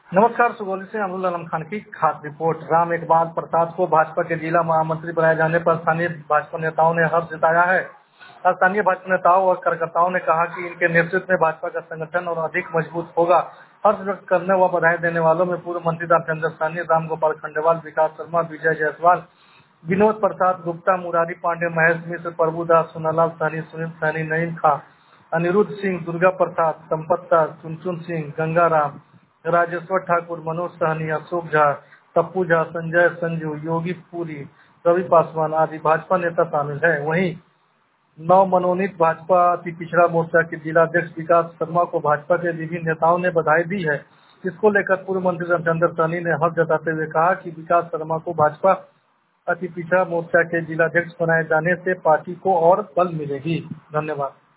नमस्कार। सुगौली से अब्दुल आलम खान की खास रिपोर्ट। राम एकबाल प्रसाद को भाजपा के जिला महामंत्री बनाए जाने पर स्थानीय भाजपा नेताओं ने हर्ष जताया है। स्थानीय भाजपा नेताओं और कार्यकर्ताओं ने कहा कि इनके नेतृत्व में भाजपा का संगठन और अधिक मजबूत होगा। हर्ष व्यक्त करने व बधाई देने वालों में पूर्व मंत्री रामचंद्र सैनी, राम गोपाल खंडेलवाल, विकास शर्मा, विजय जायसवाल, विनोद प्रसाद गुप्ता, मुरारी पांडे, महेश मिश्र, प्रभुदास, सोनालाल सहनी, सुनील सहनी, नईम खां, अनिरुद्ध सिंह, दुर्गा प्रसाद, संपत्ता, चुनचुन सिंह, गंगाराम, राजेश्वर ठाकुर, मनोज सहनी, अशोक झा, टप्पू झा, संजय, संजू, योगी पुरी, रवि पासवान आदि भाजपा नेता शामिल है। वहीं नव मनोनीत भाजपा अति पिछड़ा मोर्चा के जिलाध्यक्ष विकास शर्मा को भाजपा के विभिन्न नेताओं ने बधाई दी है। इसको लेकर पूर्व मंत्री रामचंद्र सैनी ने हर्ष जताते हुए कहा कि विकास शर्मा को भाजपा अति पिछड़ा मोर्चा के जिलाध्यक्ष बनाए जाने से पार्टी को और बल मिलेगी। धन्यवाद।